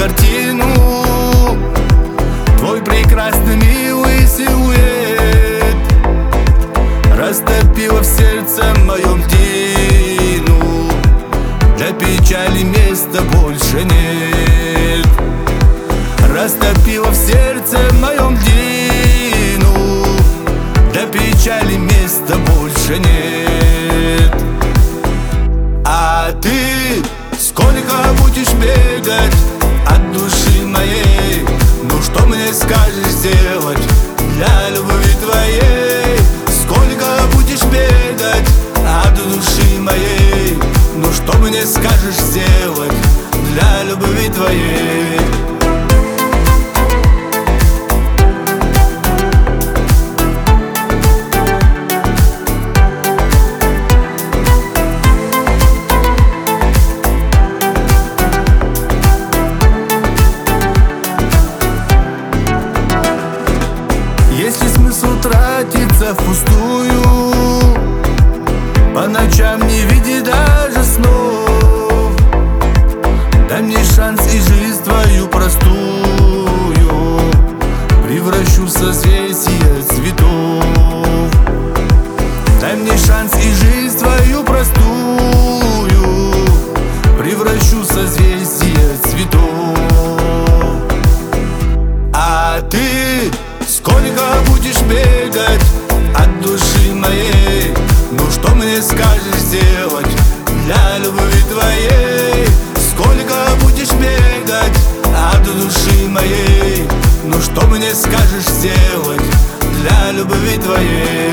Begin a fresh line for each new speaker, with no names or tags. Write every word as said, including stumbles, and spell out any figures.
картину, твой прекрасный милый силуэт растопила в сердце моем тину. Для печали места больше нет. Растопила в сердце моем тину. Для печали места больше нет. А ты сколько будешь бегать от души моей? Ну что мне скажешь сделать для любви твоей? Сколько будешь бегать от души моей? Ну что мне скажешь сделать для любви твоей? Есть ли смысл тратиться впустую, по ночам не видя даже снов? Дай мне шанс и жизнь твою простую превращу в созвездие цветов. Дай мне шанс и жизнь твою простую превращу в созвездие цветов. А ты сколько будешь бегать от души моей? Ну что мне скажешь сделать для любви твоей? Сколько будешь бегать от души моей? Ну что мне скажешь сделать для любви твоей?